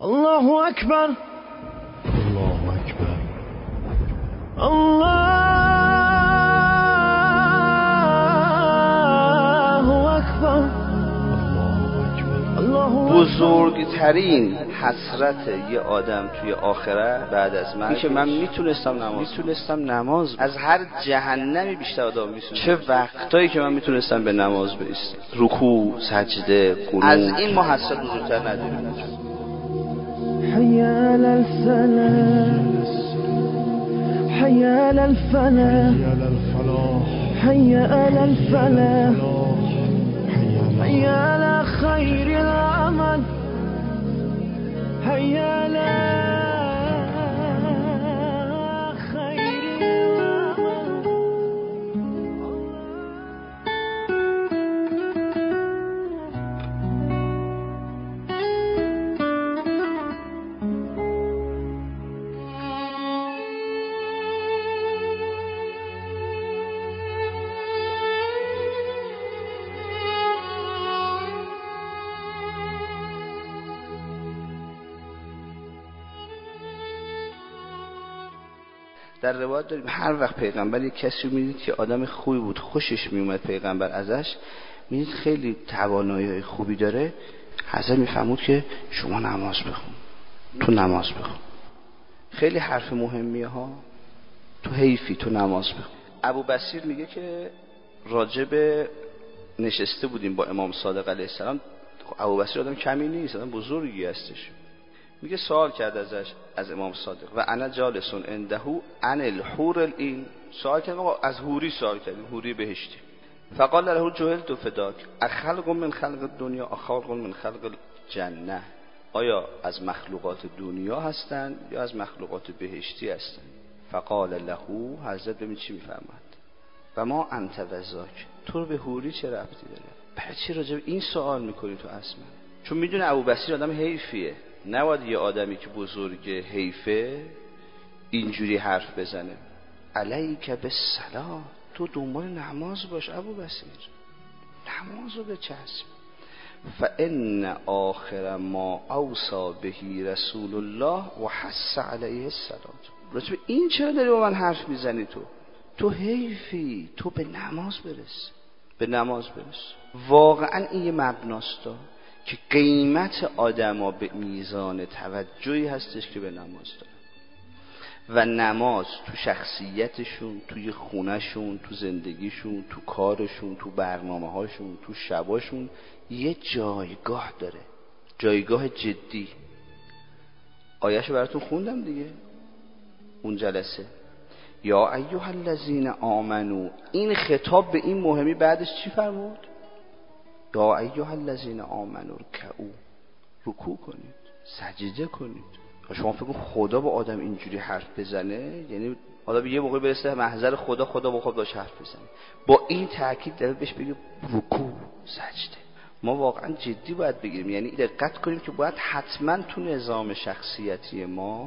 الله اکبر الله اکبر الله اکبر بزرگترین حسرت یه آدم توی آخرت بعد از مرگ که من میتونستم نماز از هر جهنمی بیشتر آدم میسوزه. چه وقتایی که من میتونستم به نماز بایستم، رکوع، سجده، قنوت. از این ما حسرت بزرگتر نداریم. حي على الفلاح حي على الفلاح حي على الفلاح حي على خير العمل حي على خير العمل. در روایت داریم هر وقت پیغمبر یک کسی رو میدید که آدم خوبی بود، خوشش میومد پیغمبر ازش، میدید خیلی توانایی خوبی داره، حضرت میفهمود که شما نماز بخون، تو نماز بخون. خیلی حرف مهمیه ها، تو حیفی، تو نماز بخون. ابو بصیر میگه که راجب نشسته بودیم با امام صادق علیه السلام. ابو بصیر آدم کمی نیست، آدم بزرگی هستش. میگه سوال کرد ازش، از امام صادق، و انا جالسون عنده عن الحور العین، سوال کرد از حوری، سوال کرد حوری بهشتی. فقال له جهلت فداک اخلق من خلق الدنیا اخلق من خلق الجنه، آیا از مخلوقات دنیا هستند یا از مخلوقات بهشتی هستند؟ فقال له، حضرت ببین چی میفرماد، و ما انت وذاک، تو به حوری چه ربطی داره؟ برای چی راجع به این سوال میکنی تو اصلا؟ چون میدونه ابوبصیر آدم حیفیه، نباید یه آدمی که بزرگ حیفه اینجوری حرف بزنه. علیک بالصلاة، تو دنبال نماز باش ابوبصیر، نمازو بچسب. فان آخر ما اوصى به رسول الله و حث علیه الصلاة. راجب این چرا داری با من حرف میزنی؟ تو حیفی، تو به نماز برس، به نماز برس. واقعا این یه مبناست که قیمت آدما به میزان توجهی هستش که به نماز داره، و نماز تو شخصیتشون، توی خونهشون، تو زندگیشون، تو کارشون، تو برنامه هاشون، تو شباشون یه جایگاه داره، جایگاه جدی. آیه‌شو براتون خوندم دیگه اون جلسه. یا ایها الذین آمنو، این خطاب به این مهمی بعدش چی فرمود؟ یا ایها الذین آمنو رکعوا، رکوع کنید، سجده کنید. شما فکر کن خدا با آدم اینجوری حرف بزنه؟ یعنی آدم یه موقع برسه محضر خدا با خود باش حرف بزنه. با این تاکید داره بهش بگه رکوع، سجده. ما واقعا جدی باید بگیریم، یعنی دقت کنیم که باید حتما تو نظام شخصیتی ما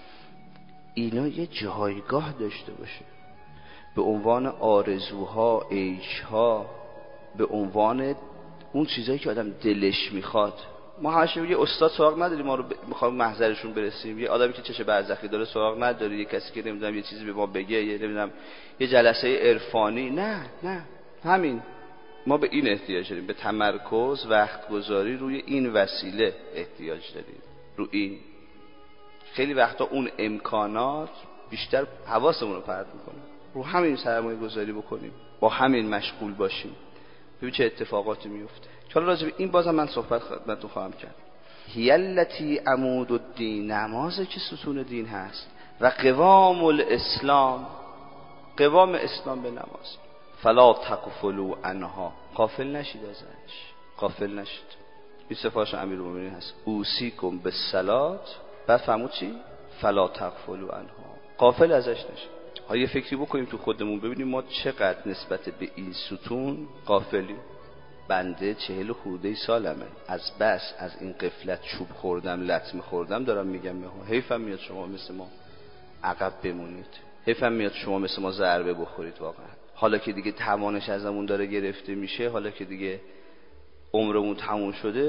اینا یه جایگاه داشته باشه، به عنوان آرزوها، عیشها، به عنوان اون چیزایی که آدم دلش میخواد. ما همش یه استاد سراغ نداریم، ما رو میخوایم محضرشون برسیم. یه آدمی که چش برزخی داره سراغ نداره، یه کسی که نمیدونم یه چیزی به ما بگه، یه نمیدونم یه جلسه عرفانی. نه همین ما به این احتیاج داریم، به تمرکز، وقت گذاری روی این وسیله احتیاج داریم. رو این خیلی وقتا اون امکانات بیشتر حواسمون رو پرت میکنه. رو همین سرمایه گذاری بکنیم، با همین مشغول باشیم، ببین چه اتفاقاتی میفته. حالا راجع به این بازم من صحبت خدمتتون خواهم کرد. هی التی عمود الدین، نمازه که ستون دین هست، و قوام الاسلام، قوام اسلام به نماز. فلا تغفلوا عنها، غافل نشید ازش، غافل نشید. این سفارش امیرالمومنین هست، اوصیکم بالصلاة، بعد فرمود چی؟ فلا تغفلوا عنها، غافل ازش نشید. ها یه فکری بکنیم تو خودمون، ببینیم ما چقدر نسبت به این ستون غافلیم. بنده 40 خورده سالمه، از بس از این غفلت چوب خوردم، لطمه خوردم، دارم میگم حیفم میاد شما مثل ما عقب بمونید، حیفم میاد شما مثل ما ضربه بخورید. واقعا حالا که دیگه توانش ازمون داره گرفته میشه، حالا که دیگه عمرمون تموم شده،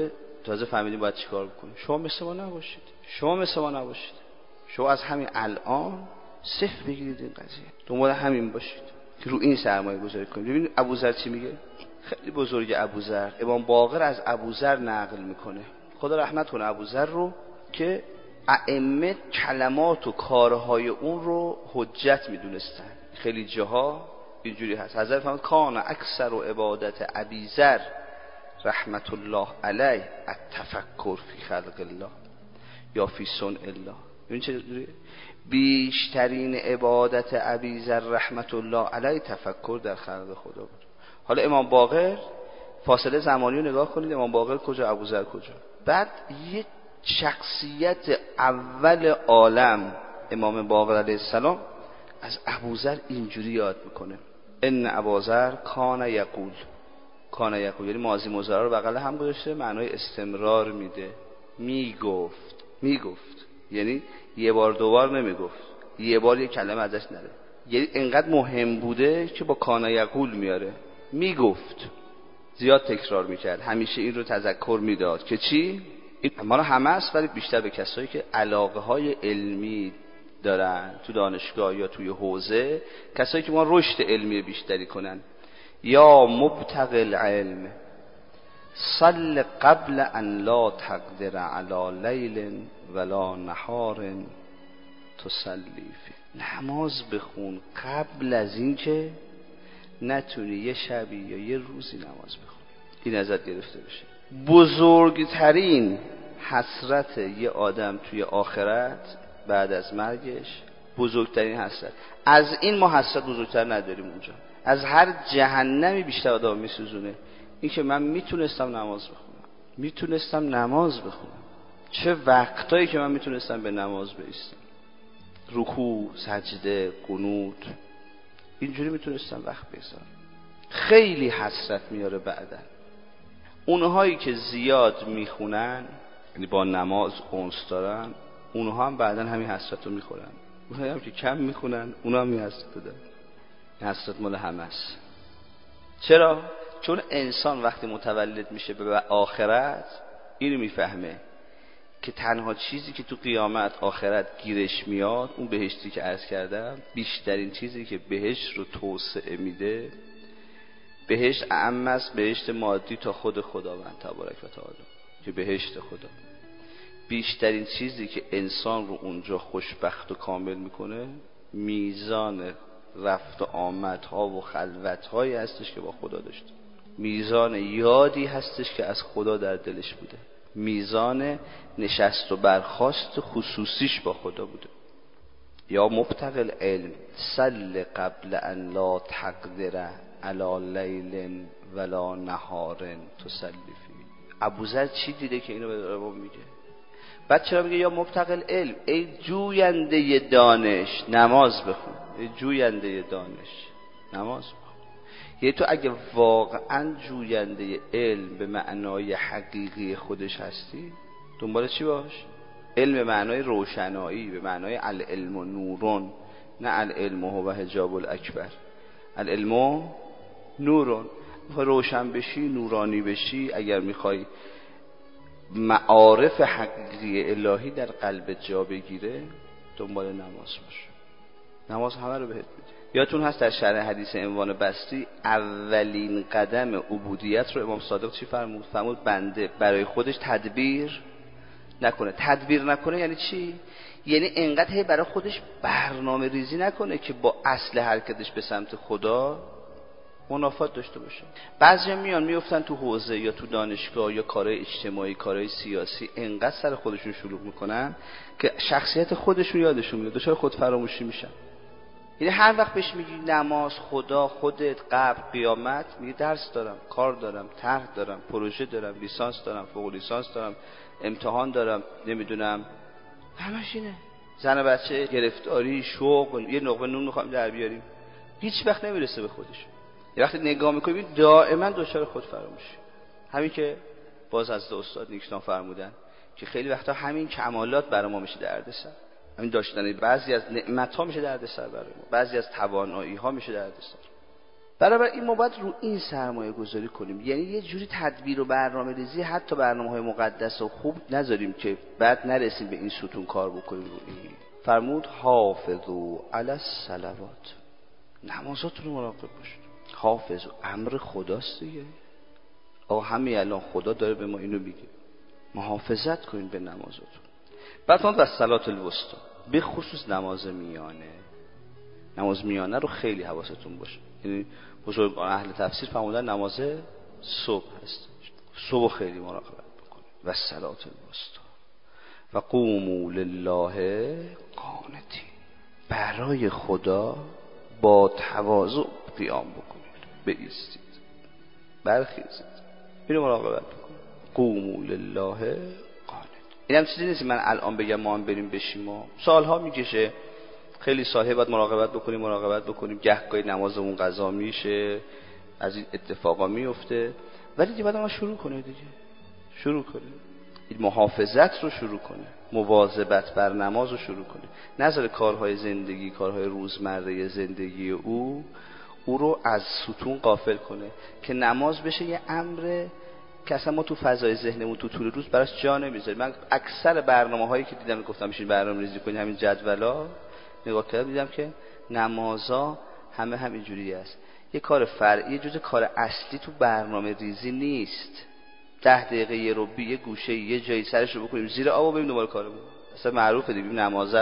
تازه فهمیدیم باید چیکار بکنیم. شما مثل ما نباشید، شما مثل ما نباشید. شما از همین الان صفر بگیرید این قضیه، دنبال همین باشید که رو این سرمایه گذاری کنید. ببینید ابوذر چی میگه، خیلی بزرگ ابوذر. امام باقر از ابوذر نقل میکنه، خدا رحمت کنه ابوذر رو، که ائمه کلمات و کارهای اون رو حجت میدونستن. خیلی جاها اینجوری هست. حضرت فرمود کان اکثر و عبادت ابیذر رحمت الله علیه التفکر فی خلق الله یا فی صنع الله. این چجوریه؟ بیشترین عبادت ابیذر رحمت الله علیه تفکر در خلق خدا بود. حالا امام باقر، فاصله زمانی رو نگاه کنید، امام باقر کجا، ابوذر کجا. بعد یک شخصیت اول عالم امام باقر علیه السلام از ابوذر اینجوری یاد میکنه، ان ابوذر کان یقول. کان یقول یعنی ماضی مضارع رو بغل هم گذاشته، معنای استمرار میده. میگفت یعنی یه بار دوبار نمیگفت، یه بار یه کلمه ازش نره، یعنی انقدر مهم بوده که با کان یقول میاره. میگفت، زیاد تکرار میکرد، همیشه این رو تذکر میداد که چی؟ این ما رو همه است، ولی بیشتر به کسایی که علاقه های علمی دارن تو دانشگاه یا توی حوزه، کسایی که ما رشد علمی بیشتری کنن. یا مبتغی العلم صل قبل ان لا تقدر علی لیل ولا نهار تصلی فی. نماز بخون قبل از این که نتونی یه شبی یا یه روزی نماز بخونی، این ازت گرفته بشه. بزرگترین حسرت یه آدم توی آخرت بعد از مرگش، بزرگترین حسرت، از این ما حسرت بزرگتر نداریم اونجا. از هر جهنمی بیشتر آدم میسوزونه این که من میتونستم نماز بخونم. چه وقتایی که من میتونستم به نماز بایستم، رکوع، سجده، قنوت، اینجوری میتونستم وقت بذارم. خیلی حسرت میاره بعدن. اونهایی که زیاد میخونن، یعنی با نماز انس دارن، اونها هم بعدن همین حسرت رو میخورن. اونهایی هم که کم میخونن، اونها هم این حسرت رو دارن. این حسرت مال همه است. چرا؟ چون انسان وقتی متولد میشه به آخرت، اینو میفهمه که تنها چیزی که تو قیامت آخرت گیرش میاد، اون بهشتی که عرض کردم، بیشترین چیزی که بهشت رو توسعه میده، بهشت اعم است بهشت مادی تا خود خداوند تبارک و تعالی، که بهشت خدا. بیشترین چیزی که انسان رو اونجا خوشبخت و کامل میکنه، میزان رفت و آمدها و خلوتهایی هستش که با خدا داشته، میزان یادی هستش که از خدا در دلش بوده، میزان نشست و برخاست خصوصیش با خدا بوده. یا مبتغی العلم صل قبل ان لا تقدر علی لیل ولا نهار تصلی فی. ابوذر چی دیده که اینو به ما میگه؟ بعد چرا میگه یا مبتغی العلم؟ ای جوینده دانش نماز بخون. ای جوینده دانش نماز بخون. یعنی تو اگه واقعا جوینده علم به معنای حقیقی خودش هستی، دنبال چی باش؟ علم به معنای روشنایی، به معنای العلم و نورون، نه العلم هو حجاب الاکبر. العلم نورون. میخوای روشن بشی، نورانی بشی، اگر میخوای معارف حقیقی الهی در قلب جا بگیره، دنبال نماز باش. نماز همه رو بهت میده. یادتون هست در شرح حدیث عنوان بسطی اولین قدم عبودیت رو امام صادق چی فرمود؟ فرمود بنده برای خودش تدبیر نکنه. تدبیر نکنه یعنی چی؟ یعنی انقدر برای خودش برنامه ریزی نکنه که با اصل حرکتش به سمت خدا منافات داشته باشه. بعضی میان میفتن تو حوزه یا تو دانشگاه یا کارهای اجتماعی، کارهای سیاسی، انقدر سر خودشون شلوغ میکنن که شخصیت خودشون یادشون میاد، دچار خود فراموشی میشن. یعنی هر وقت بهش میگی نماز، خدا، خودت، قبر، قیامت، میگه درس دارم، کار دارم، طرح دارم، پروژه دارم، لیسانس دارم، فوق لیسانس دارم، امتحان دارم، نمیدونم، همش اینه. زن و بچه، گرفتاری، شغل، یه نقبه نون میخوایم در بیاریم، هیچ وقت نمیرسه به خودش. یه وقتی نگاه میکنیم دائما دچار خود فراموشی. همین که باز از استاد نیکسان فرمودن که خیلی وقتا همین کمالات برای ما میشه دردسر. همین داشتن بعضی از نعمت‌ها میشه دردسر برای ما، بعضی از توانایی‌ها میشه دردسر. برابر این ما باید رو این سرمایه گذاری کنیم، یعنی یه جوری تدبیر و برنامه ریزی حتی برنامه‌های مقدس و خوب نذاریم که بعد نرسیم به این ستون کار بکنیم. رو این فرمود حافظوا علی الصلوات، نمازاتون رو مراقب باشید. حافظ امر خداست دیگه. آقا همین الان خدا داره به ما اینو میگه محافظت کنین به نمازاتون. بعد فرمود و صلات الوسطی، به خصوص نماز میانه. نماز میانه رو خیلی حواستون باشه. یعنی بزرگان اهل تفسیر فرمودن نماز صبح هست، صبح خیلی مراقبت بکنید. و صلات الوسطی و قوموا لله قانتین، برای خدا با تواضع قیام بکنید، بایستید، برخیزید، اینو مراقبت بکنید. قوموا لله قانت. اینم چیزی نیست من الان بگم ما هم بریم بشیم و سالها میکشه. خیلی سالها باید مراقبت بکنیم گهگاهی نمازمون قضا میشه، از این اتفاقا میفته، ولی دیگه بعد ما شروع کنه دیگه، شروع کنه این محافظت رو شروع کنه، مواظبت بر نماز رو شروع کنه، نذاره کارهای زندگی، کارهای روزمره زندگی او رو از ستون غافل کنه که نماز بشه یه امر که اصلا ما تو فضای ذهنمون تو طول روز براش جا نمیذاریم. من اکثر برنامه‌هایی که دیدم گفتم میشین برنامه‌ریزی کنید همین جدولا نگاه کردم دیدم که نمازا همین جوری است. یه کار فرعی، یه جزء کار اصلی تو برنامه ریزی نیست. 10 دقیقه یه ربع یه گوشه یه جایی سرش رو بکنیم زیر آب و بریم دوباره کارمون. اصلا معروفه دیگه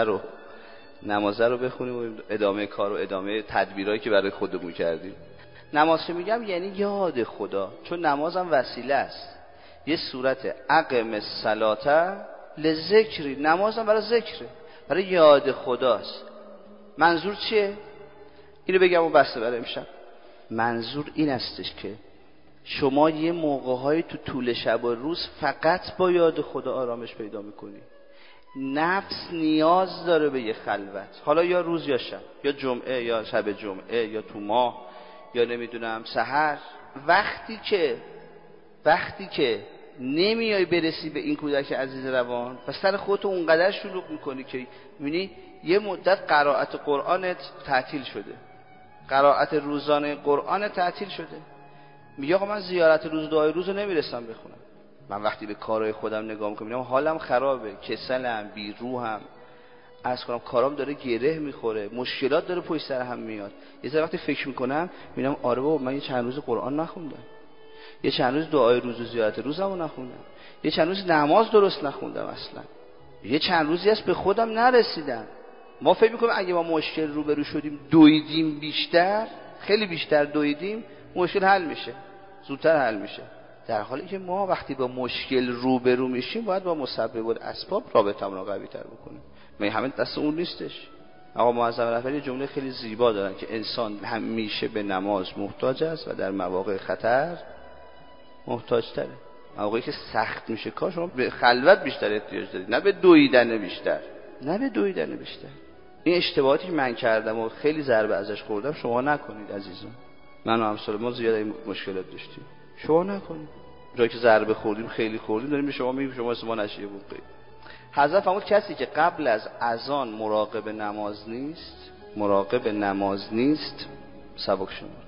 نمازه رو بخونیم و ادامه کار و ادامه تدبیرایی که برای خودمون کردیم. نماز که میگم یعنی یاد خدا، چون نمازم وسیله است. یه صورت اقم الصلاه لذکری، نمازم برای ذکره، برای یاد خداست. منظور چیه؟ اینو بگم و بسته برای امشب. منظور این استش که شما یه موقع‌های تو طول شب و روز فقط با یاد خدا آرامش پیدا میکنی. نفس نیاز داره به یه خلوت، حالا یا روز یا شب، یا جمعه یا شب جمعه، یا تو ماه، یا نمیدونم سحر. وقتی که نمیای برسی به این کودک عزیز روان، پس سر خودت اونقدر شلوغ میکنی که میبینی یه مدت قرائت قرآنت تعطیل شده، قرائت روزانه قرآن تعطیل شده. میگه آقا من زیارت روز دعای روز رو نمیرسم بخونم. من وقتی به کارهای خودم نگاه میکنم میبینم حالم خرابه، کسلم، بیروحم، عرض کنم کارام داره گره میخوره، مشکلات داره پشت سر هم میاد. یه ذره وقتی فکر میکنم میبینم آره بابا من یه چند روز قرآن نخوندم، یه چند روز دعای روز و زیارت روزمو نخوندم، یه چند روز نماز درست نخوندم، اصلا یه چند روزی هست به خودم نرسیدم. ما فکر میکنیم اگه ما مشکل روبرو شدیم دویدیم بیشتر، خیلی بیشتر دویدیم، مشکل حل میشه، زودتر حل میشه. در حالی که ما وقتی با مشکل روبرو میشیم باید با مسبب الاسباب رابطمون رو قوی تر بکنیم. من همین دست اون نیستش. آقا معظم رهبری یه جمله خیلی زیبا دارن که انسان همیشه به نماز محتاج است و در مواقع خطر محتاج تره. مواقعی که سخت میشه کار شما به خلوت بیشتر احتیاج دارید، نه به دویدن بیشتر. این اشتباهاتی که من کردم و خیلی ضربه ازش خوردم شما نکنید عزیزان. من و امثال ما زیاد این مشکلات داشتیم، شما نکنید. جایی که ضربه خوردیم خیلی خوردیم داریم به شما میگیم شما اسم ما نشیه بوقید. حضرت فرمود کسی که قبل از اذان مراقب نماز نیست سبک شما.